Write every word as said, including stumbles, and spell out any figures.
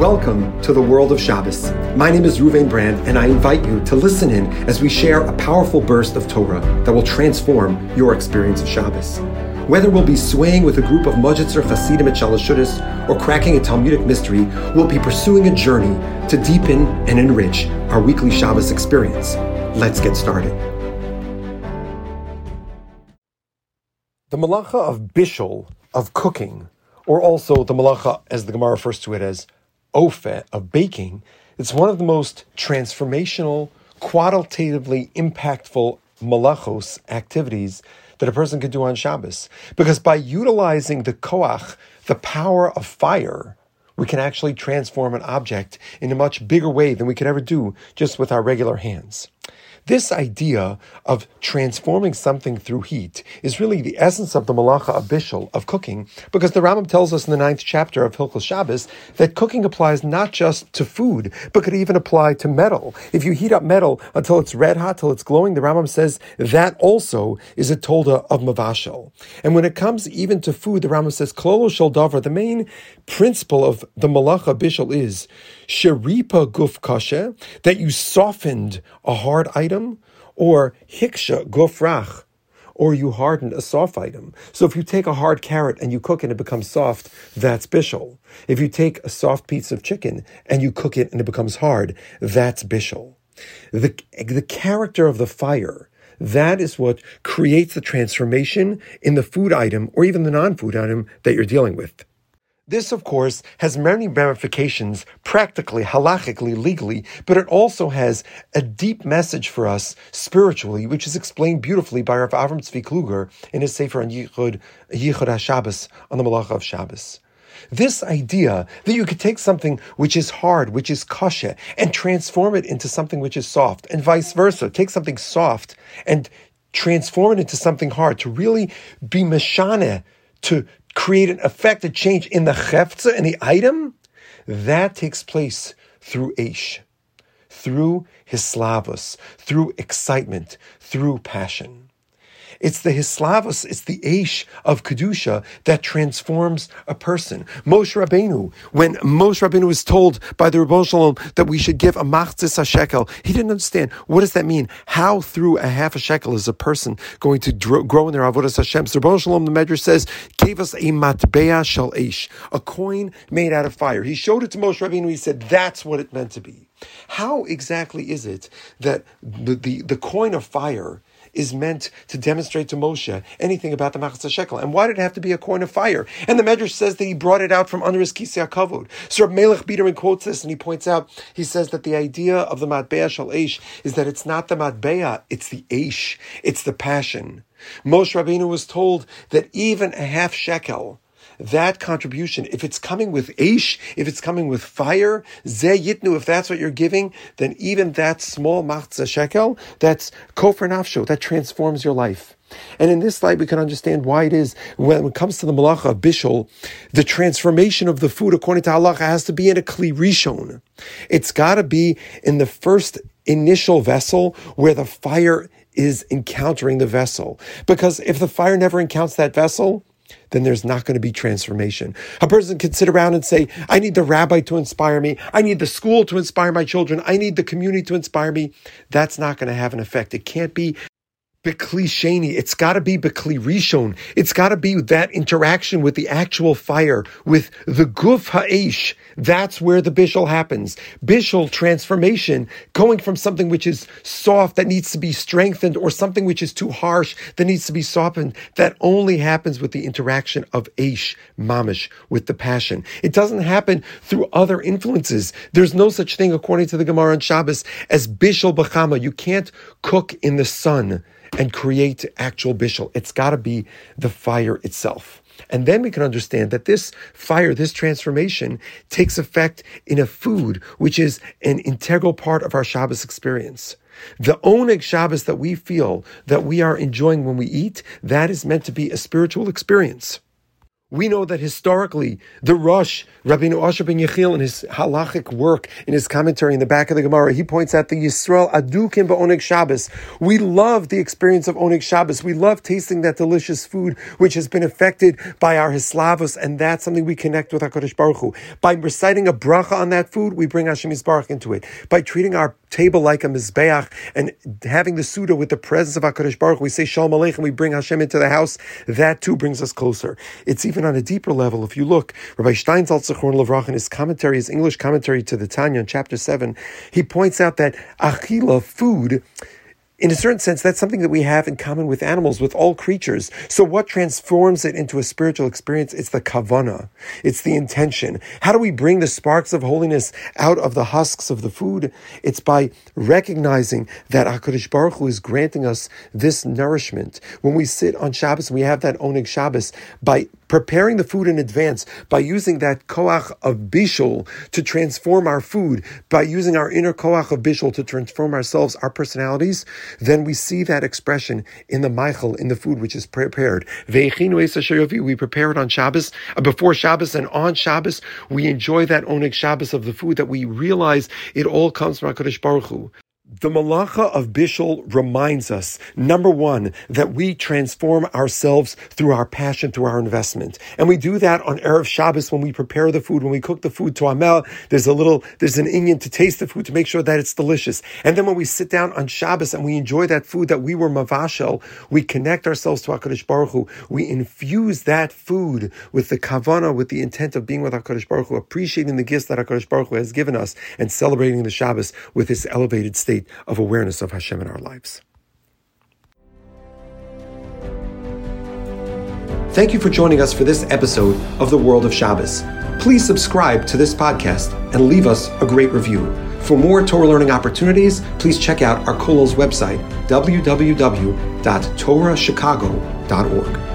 Welcome to the world of Shabbos. My name is Ruvain Brand, and I invite you to listen in as we share a powerful burst of Torah that will transform your experience of Shabbos. Whether we'll be swaying with a group of Mojitzer Hasidim at Shalosh Shudas or cracking a Talmudic mystery, we'll be pursuing a journey to deepen and enrich our weekly Shabbos experience. Let's get started. The malacha of bishul, of cooking, or also the malacha, as the Gemara refers to it as ofeh, of baking, it's one of the most transformational, qualitatively impactful malachos activities that a person could do on Shabbos. Because by utilizing the koach, the power of fire, we can actually transform an object in a much bigger way than we could ever do just with our regular hands. This idea of transforming something through heat is really the essence of the malacha of bishul, of cooking, because the Rambam tells us in the ninth chapter of Hilchos Shabbos that cooking applies not just to food, but could even apply to metal. If you heat up metal until it's red hot, till it's glowing, the Rambam says that also is a tolda of mavashel. And when it comes even to food, the Rambam says, klolo shel davar, the main principle of the malacha bishul is sheripa guf kashe, that you softened a hard item, or hiksha gofrach, or you hardened a soft item. So if you take a hard carrot and you cook it and it becomes soft, that's bishul. If you take a soft piece of chicken and you cook it and it becomes hard, that's bishul. The, the character of the fire, that is what creates the transformation in the food item or even the non-food item that you're dealing with. This, of course, has many ramifications, practically, halachically, legally, but it also has a deep message for us spiritually, which is explained beautifully by Rav Avram Tzvi Kluger in his Sefer on Yichud, Yichud HaShabbos, on the Malacha of Shabbos. This idea that you could take something which is hard, which is kasha, and transform it into something which is soft, and vice versa. Take something soft and transform it into something hard, to really be meshane, to create an effect, a change in the chefza, in the item, that takes place through eish, through hislavus, through excitement, through passion. It's the hislavus, it's the eish of kedusha that transforms a person. Moshe Rabbeinu, when Moshe Rabbeinu was told by the Rebbeinu Shalom that we should give a machzis hashekel, he didn't understand, what does that mean? How through a half a shekel is a person going to dr- grow in their avodas Hashem? So the Rebbeinu Shalom, the Medrash says, gave us a matbeah shel eish, a coin made out of fire. He showed it to Moshe Rabbeinu, he said, that's what it meant to be. How exactly is it that the, the, the coin of fire is meant to demonstrate to Moshe anything about the Machzis HaShekel? And why did it have to be a coin of fire? And the Medrash says that he brought it out from under his Kisei HaKavod. So Reb Melech Biderman quotes this and he points out, he says that the idea of the Matbeah Shel Eish is that it's not the Matbeah, it's the Eish, it's the passion. Moshe Rabbeinu was told that even a half shekel, that contribution, if it's coming with eish, if it's coming with fire, zeh yitnu, if that's what you're giving, then even that small machzah shekel, that's kofer nafsho, that transforms your life. And in this light, we can understand why it is, when it comes to the malacha of bishul, the transformation of the food, according to halacha, has to be in a kli rishon. It's got to be in the first initial vessel where the fire is encountering the vessel. Because if the fire never encounters that vessel, then there's not going to be transformation. A person can sit around and say, I need the rabbi to inspire me. I need the school to inspire my children. I need the community to inspire me. That's not going to have an effect. It can't be B'kli sheni. It's got to be b'kli rishon. It's got to be that interaction with the actual fire, with the guf ha'esh. That's where the bishul happens. Bishul, transformation, going from something which is soft that needs to be strengthened, or something which is too harsh that needs to be softened. That only happens with the interaction of eish, mamish, with the passion. It doesn't happen through other influences. There's no such thing, according to the Gemara on Shabbos, as bishul b'chama. You can't cook in the sun and create actual bishul. It's got to be the fire itself. And then we can understand that this fire, this transformation, takes effect in a food, which is an integral part of our Shabbos experience. The oneg Shabbos that we feel, that we are enjoying when we eat, that is meant to be a spiritual experience. We know that historically, the Rosh, Rabbeinu Asher ben Yechiel, in his halachic work, in his commentary in the back of the Gemara, he points out the Yisrael adukim ba'oneg Shabbos. We love the experience of oneg Shabbos. We love tasting that delicious food, which has been affected by our hislavos, and that's something we connect with HaKadosh Baruch Hu. By reciting a bracha on that food, we bring Hashem Yisbarach into it. By treating our table like a mizbeach and having the Suda with the presence of HaKadosh Baruch Hu, we say Shalom Aleichem, we bring Hashem into the house. That too brings us closer. It's even on a deeper level. If you look, Rabbi Steinsaltz Zichron Levrach, in his commentary, his English commentary to the Tanya in chapter seven, he points out that achila, food, in a certain sense, that's something that we have in common with animals, with all creatures. So what transforms it into a spiritual experience? It's the kavana. It's the intention. How do we bring the sparks of holiness out of the husks of the food? It's by recognizing that HaKadosh Baruch Hu is granting us this nourishment. When we sit on Shabbos and we have that oneg Shabbos, by preparing the food in advance, by using that koach of bishul to transform our food, by using our inner koach of bishul to transform ourselves, our personalities, then we see that expression in the meichel, in the food which is prepared. We prepare it on Shabbos, before Shabbos, and on Shabbos, we enjoy that oneg Shabbos of the food, that we realize it all comes from HaKadosh Baruch Hu. The malacha of bishul reminds us, number one, that we transform ourselves through our passion, through our investment. And we do that on Erev Shabbos when we prepare the food, when we cook the food to Amel. There's a little, there's an inyan to taste the food to make sure that it's delicious. And then when we sit down on Shabbos and we enjoy that food that we were mavashel, we connect ourselves to HaKadosh Baruch Hu. We infuse that food with the kavana, with the intent of being with HaKadosh Baruch Hu, appreciating the gifts that HaKadosh Baruch Hu has given us, and celebrating the Shabbos with this elevated state of awareness of Hashem in our lives. Thank you for joining us for this episode of The World of Shabbos. Please subscribe to this podcast and leave us a great review. For more Torah learning opportunities, please check out our Kollel's website, w w w dot torah chicago dot org.